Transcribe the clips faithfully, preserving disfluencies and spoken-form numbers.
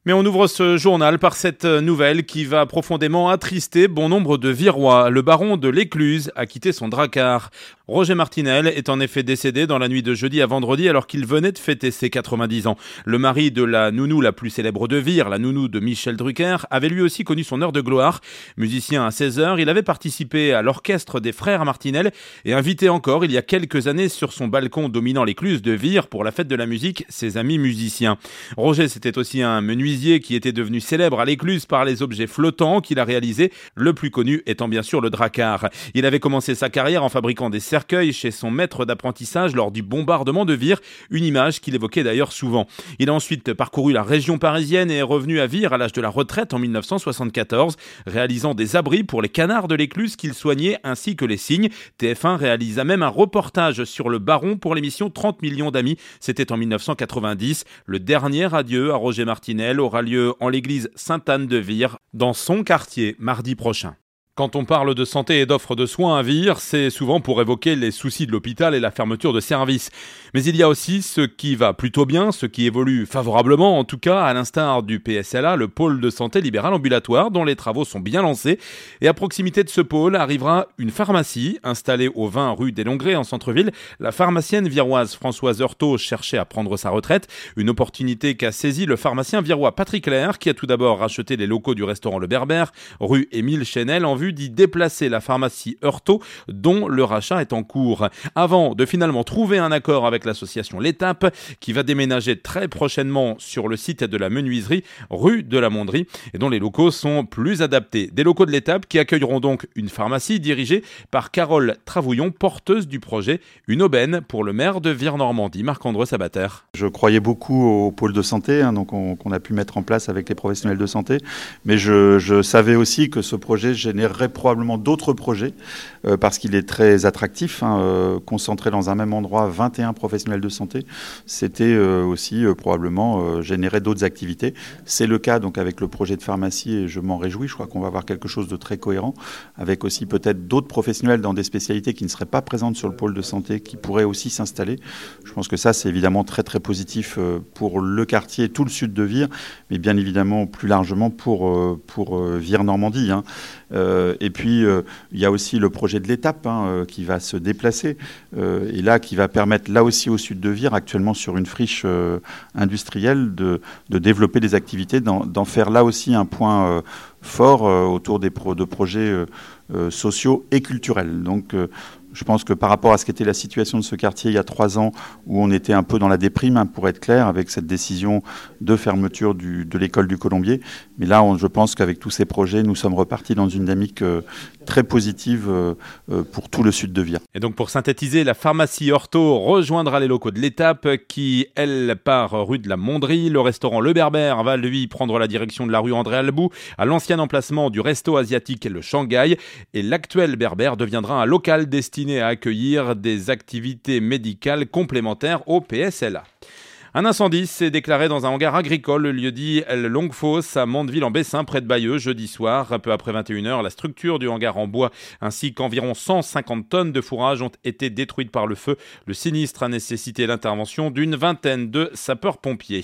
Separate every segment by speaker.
Speaker 1: Mais on ouvre ce journal par cette nouvelle qui va profondément attrister bon nombre de Virois. Le baron de l'Écluse a quitté son Drakkar. Roger Martinel est en effet décédé dans la nuit de jeudi à vendredi alors qu'il venait de fêter ses quatre-vingt-dix ans. Le mari de la nounou la plus célèbre de Vire, la nounou de Michel Drucker, avait lui aussi connu son heure de gloire. Musicien à seize heures, il avait participé à l'orchestre des frères Martinel et invité encore il y a quelques années sur son balcon dominant l'Écluse de Vire pour la fête de la musique ses amis musiciens. Roger, c'était aussi un menuisier qui était devenu célèbre à l'Écluse par les objets flottants qu'il a réalisés, le plus connu étant bien sûr le Drakkar. Il avait commencé sa carrière en fabriquant des cercueils chez son maître d'apprentissage lors du bombardement de Vire, une image qu'il évoquait d'ailleurs souvent. Il a ensuite parcouru la région parisienne et est revenu à Vire à l'âge de la retraite en dix-neuf cent soixante-quatorze, réalisant des abris pour les canards de l'Écluse qu'il soignait ainsi que les cygnes. T F un réalisa même un reportage sur le baron pour l'émission trente millions d'amis, c'était en dix-neuf cent quatre-vingt-dix. Le dernier adieu à Roger Martinel aura lieu en l'église Sainte-Anne de Vire, dans son quartier, mardi prochain. Quand on parle de santé et d'offres de soins à Vire, c'est souvent pour évoquer les soucis de l'hôpital et la fermeture de services. Mais il y a aussi ce qui va plutôt bien, ce qui évolue favorablement en tout cas, à l'instar du P S L A, le pôle de santé libéral ambulatoire, dont les travaux sont bien lancés. Et à proximité de ce pôle arrivera une pharmacie, installée au vingt rue des Longrets en centre-ville. La pharmacienne viroise Françoise Heurtaud cherchait à prendre sa retraite, une opportunité qu'a saisie le pharmacien virois Patrick Lair, qui a tout d'abord racheté les locaux du restaurant Le Berbère, rue Émile Chenel, en vue d'y déplacer la pharmacie Heurtaud, dont le rachat est en cours, avant de finalement trouver un accord avec l'association L'Étape, qui va déménager très prochainement sur le site de la menuiserie, rue de la Monderie, et dont les locaux sont plus adaptés. Des locaux de L'Étape qui accueilleront donc une pharmacie dirigée par Carole Travouillon, porteuse du projet, une aubaine pour le maire de Vire-Normandie, Marc-André Sabater.
Speaker 2: Je croyais beaucoup au pôle de santé, hein, donc on, qu'on a pu mettre en place avec les professionnels de santé, mais je, je savais aussi que ce projet générerait probablement d'autres projets euh, parce qu'il est très attractif, hein, euh, concentré dans un même endroit vingt et un professionnels de santé, c'était euh, aussi euh, probablement euh, générer d'autres activités. C'est le cas donc avec le projet de pharmacie et je m'en réjouis, je crois qu'on va avoir quelque chose de très cohérent avec aussi peut-être d'autres professionnels dans des spécialités qui ne seraient pas présentes sur le pôle de santé qui pourraient aussi s'installer. Je pense que ça c'est évidemment très très positif euh, pour le quartier, tout le sud de Vire, mais bien évidemment plus largement pour, euh, pour euh, Vire-Normandie, hein. Euh, et puis, euh, il y a aussi le projet de l'Étape hein, euh, qui va se déplacer euh, et là, qui va permettre, là aussi au sud de Vire, actuellement sur une friche euh, industrielle, de, de développer des activités, d'en, d'en faire là aussi un point euh, fort euh, autour des pro, de projets euh, euh, sociaux et culturels. Donc, euh, je pense que par rapport à ce qu'était la situation de ce quartier il y a trois ans, où on était un peu dans la déprime, hein, pour être clair, avec cette décision de fermeture du, de l'école du Colombier. Mais là, on, je pense qu'avec tous ces projets, nous sommes repartis dans une dynamique euh, très positive euh, euh, pour tout le sud de Vire.
Speaker 1: Et donc pour synthétiser, la pharmacie Heurtaud rejoindra les locaux de l'Étape qui, elle, part rue de la Monderie. Le restaurant Le Berbère va, lui, prendre la direction de la rue André Albou, à l'ancien emplacement du resto asiatique et le Shanghai. Et l'actuel Berbère deviendra un local destiné à accueillir des activités médicales complémentaires au P S L A. Un incendie s'est déclaré dans un hangar agricole, le lieu-dit Longue-Fosse, à Mandeville-en-Bessin, près de Bayeux, jeudi soir. Un peu après vingt et une heures, la structure du hangar en bois ainsi qu'environ cent cinquante tonnes de fourrage ont été détruites par le feu. Le sinistre a nécessité l'intervention d'une vingtaine de sapeurs-pompiers.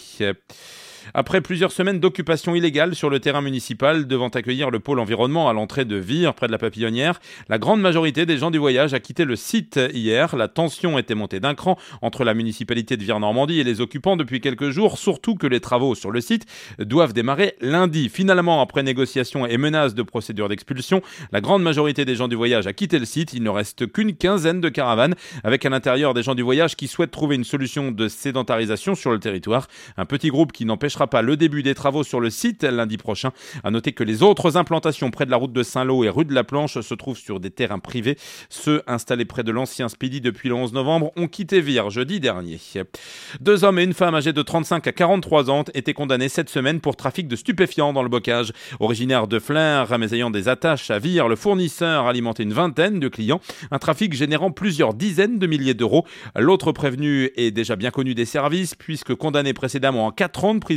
Speaker 1: Après plusieurs semaines d'occupation illégale sur le terrain municipal devant accueillir le pôle environnement à l'entrée de Vire, près de la Papillonnière, la grande majorité des gens du voyage a quitté le site hier. La tension était montée d'un cran entre la municipalité de Vire-Normandie et les occupants depuis quelques jours, surtout que les travaux sur le site doivent démarrer lundi. Finalement, après négociations et menaces de procédure d'expulsion, la grande majorité des gens du voyage a quitté le site. Il ne reste qu'une quinzaine de caravanes, avec à l'intérieur des gens du voyage qui souhaitent trouver une solution de sédentarisation sur le territoire. Un petit groupe qui n'empêche pas le début des travaux sur le site lundi prochain. À noter que les autres implantations près de la route de Saint-Lô et rue de la Planche se trouvent sur des terrains privés. Ceux installés près de l'ancien Speedy depuis le onze novembre ont quitté Vire jeudi dernier. Deux hommes et une femme âgés de trente-cinq à quarante-trois ans étaient condamnés cette semaine pour trafic de stupéfiants dans le bocage. Originaire de Flers, mais ayant des attaches à Vire, le fournisseur alimentait une vingtaine de clients. Un trafic générant plusieurs dizaines de milliers d'euros. L'autre prévenu est déjà bien connu des services puisque condamné précédemment à quatre ans de prison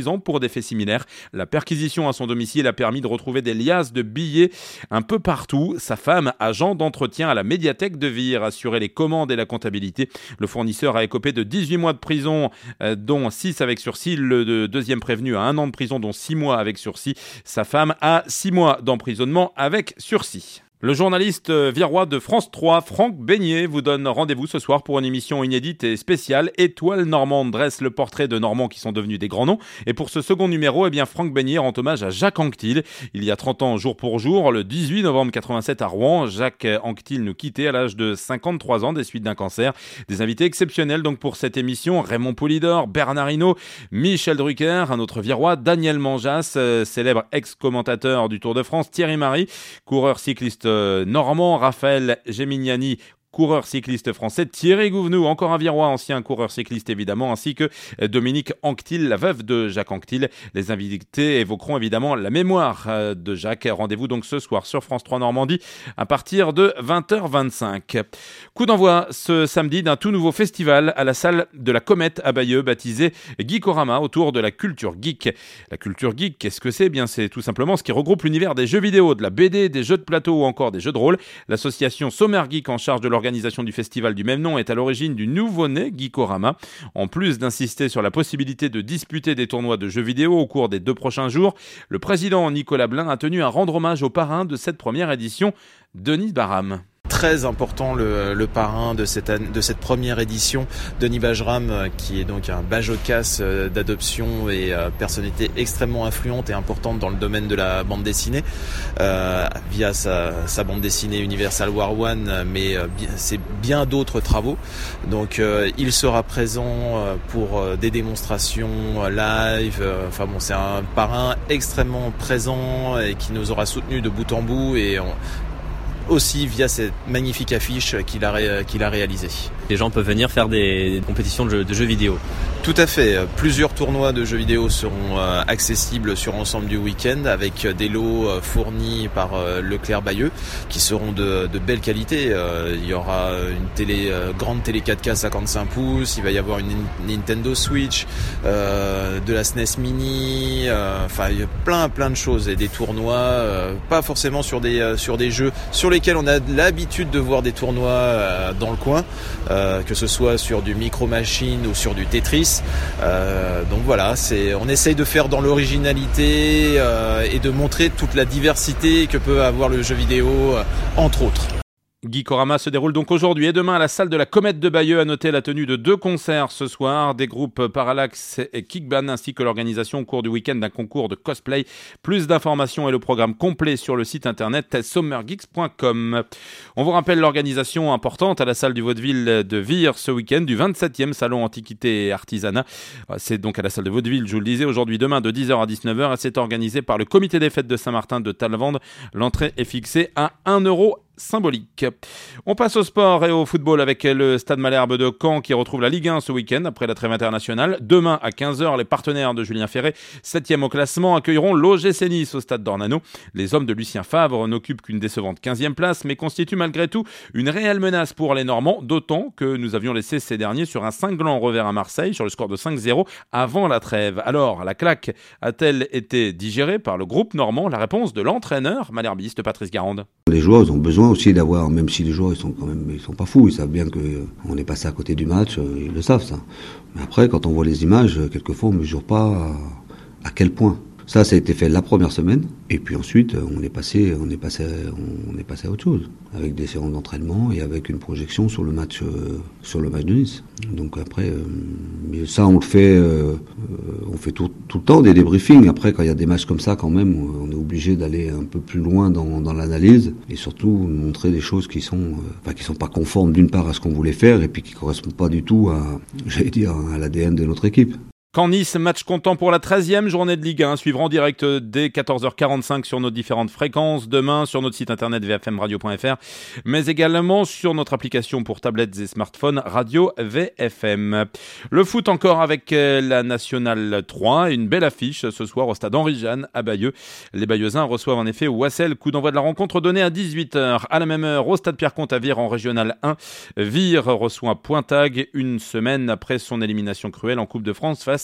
Speaker 1: dix ans pour des faits similaires. La perquisition à son domicile a permis de retrouver des liasses de billets un peu partout. Sa femme, agent d'entretien à la médiathèque de Vire, assurait les commandes et la comptabilité. Le fournisseur a écopé de dix-huit mois de prison, euh, dont six avec sursis. Le de deuxième prévenu a un an de prison, dont six mois avec sursis. Sa femme a six mois d'emprisonnement avec sursis. Le journaliste virois de France trois, Franck Beignet, vous donne rendez-vous ce soir pour une émission inédite et spéciale. Étoile normande dresse le portrait de Normands qui sont devenus des grands noms. Et pour ce second numéro, eh bien, Franck Beignet rend hommage à Jacques Anquetil. Il y a trente ans, jour pour jour, le dix-huit novembre quatre-vingt-sept à Rouen, Jacques Anquetil nous quittait à l'âge de cinquante-trois ans des suites d'un cancer. Des invités exceptionnels donc pour cette émission: Raymond Poulidor, Bernard Hinault, Michel Drucker, un autre virois, Daniel Manjas, euh, célèbre ex-commentateur du Tour de France, Thierry Marie, coureur cycliste normand, Raphaël Gemignani, coureur cycliste français, Thierry Gouvenou, encore un virois, ancien coureur cycliste évidemment, ainsi que Dominique Anquetil, la veuve de Jacques Anquetil. Les invités évoqueront évidemment la mémoire de Jacques. Rendez-vous donc ce soir sur France trois Normandie à partir de vingt heures vingt-cinq. Coup d'envoi ce samedi d'un tout nouveau festival à la salle de la Comète à Bayeux, baptisé Geekorama, autour de la culture geek. La culture geek, qu'est-ce que c'est ? Eh bien, c'est tout simplement ce qui regroupe l'univers des jeux vidéo, de la B D, des jeux de plateau ou encore des jeux de rôle. L'association Sommer Geek, en charge de l'organisation L'organisation du festival du même nom, est à l'origine du nouveau-né Geekorama. En plus d'insister sur la possibilité de disputer des tournois de jeux vidéo au cours des deux prochains jours, le président Nicolas Blin a tenu à rendre hommage au parrain de cette première édition, Denis Baram.
Speaker 3: Très important le, le parrain de cette, de cette première édition, Denis Bajram, qui est donc un bajocasse d'adoption et euh, personnalité extrêmement influente et importante dans le domaine de la bande dessinée, euh, via sa, sa bande dessinée Universal War One, mais euh, c'est bien d'autres travaux. Donc euh, il sera présent pour euh, des démonstrations live. Euh, enfin bon, c'est un parrain extrêmement présent et qui nous aura soutenus de bout en bout, et on, aussi via cette magnifique affiche qu'il a, ré, qu'il a réalisée.
Speaker 4: Les gens peuvent venir faire des, des compétitions de jeux, de jeux vidéo.
Speaker 3: Tout à fait. Plusieurs tournois de jeux vidéo seront euh, accessibles sur l'ensemble du week-end, avec des lots euh, fournis par euh, Leclerc Bayeux qui seront de, de belle qualité. Euh, il y aura une télé, euh, grande télé quatre K cinquante-cinq pouces, il va y avoir une Nintendo Switch, euh, de la S N E S Mini, euh, enfin il y a plein plein de choses, et des tournois, euh, pas forcément sur des, euh, sur des jeux sur lesquels on a l'habitude de voir des tournois euh, dans le coin, euh, que ce soit sur du Micro Machine ou sur du Tetris. Euh, donc voilà, c'est, on essaye de faire dans l'originalité euh, et de montrer toute la diversité que peut avoir le jeu vidéo, euh, entre autres.
Speaker 1: Geekorama se déroule donc aujourd'hui et demain à la salle de la Comète de Bayeux. À noter la tenue de deux concerts ce soir, des groupes Parallax et Kickban, ainsi que l'organisation au cours du week-end d'un concours de cosplay. Plus d'informations et le programme complet sur le site internet sommergeeks point com. On vous rappelle l'organisation importante à la salle du Vaudeville de Vire ce week-end du vingt-septième Salon Antiquité et Artisanat. C'est donc à la salle de Vaudeville, je vous le disais, aujourd'hui, demain de dix heures à dix-neuf heures, et c'est organisé par le comité des fêtes de Saint-Martin de Talvende. L'entrée est fixée à un euro symbolique. On passe au sport et au football avec le Stade Malherbe de Caen qui retrouve la Ligue un ce week-end après la trêve internationale. Demain à quinze heures, les partenaires de Julien Ferré, septième au classement, accueilleront l'O G C Nice au Stade d'Ornano. Les hommes de Lucien Favre n'occupent qu'une décevante quinzième place, mais constituent malgré tout une réelle menace pour les Normands, d'autant que nous avions laissé ces derniers sur un cinglant revers à Marseille sur le score de cinq zéro avant la trêve. Alors, la claque a-t-elle été digérée par le groupe normand? La réponse de l'entraîneur malherbiste Patrice Garande.
Speaker 5: Les joueurs, ils ont besoin aussi d'avoir, même si les joueurs ils sont quand même, ils sont pas fous, ils savent bien que euh, on est passé à côté du match, euh, ils le savent ça. Mais après, quand on voit les images, euh, quelquefois on mesure pas à, à quel point. Ça, ça a été fait la première semaine, et puis ensuite on est passé, on est passé, on est passé à autre chose, avec des séances d'entraînement et avec une projection sur le match, euh, sur le match de Nice. Donc après, euh, mais ça on le fait, euh, on fait tout, tout le temps des débriefings. Après, quand il y a des matchs comme ça, quand même, on est obligé d'aller un peu plus loin dans, dans l'analyse et surtout montrer des choses qui sont, euh, enfin, qui sont pas conformes d'une part à ce qu'on voulait faire et puis qui correspondent pas du tout à, j'allais dire, à l'A D N de notre équipe.
Speaker 1: Caen Nice, match comptant pour la treizième journée de Ligue un, suivra en direct dès quatorze heures quarante-cinq sur nos différentes fréquences, demain sur notre site internet v f m radio point f r, mais également sur notre application pour tablettes et smartphones Radio V F M. Le foot encore avec la Nationale trois, une belle affiche ce soir au stade Henri-Jeanne à Bayeux. Les Bayeuxins reçoivent en effet Wassel, coup d'envoi de la rencontre donné à dix-huit heures. À la même heure, au stade Pierre-Comte à Vire en Régional un, Vire reçoit Pointag une semaine après son élimination cruelle en Coupe de France face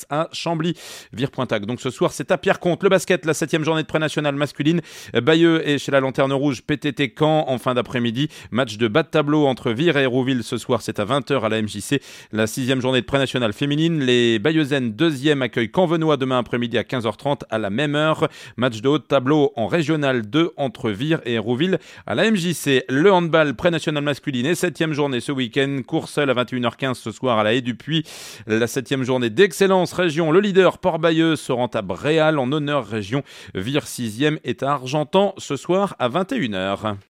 Speaker 1: face à Chambly. Vire-Pointac. Donc ce soir, c'est à Pierreconte. Le basket, la septième journée de pré-nationale masculine. Bayeux est chez la Lanterne Rouge, P T T Caen en fin d'après-midi. Match de bas de tableau entre Vire et Hérouville ce soir, c'est à vingt heures à la M J C. La sixième journée de pré-nationale féminine, les Bayeuxennes deuxième accueillent Caen-Venois demain après-midi à quinze heures trente à la même heure. Match de haut de tableau en régional deux entre Vire et Hérouville à la M J C. Le handball pré-national masculine et septième journée ce week-end. Courseul à vingt et une heures quinze ce soir à la Haie du Puy. La septième journée d'excellence région. Le leader Port-Bayeux se rend à Bréal en honneur région. Vire sixième est à Argentan ce soir à vingt et une heures.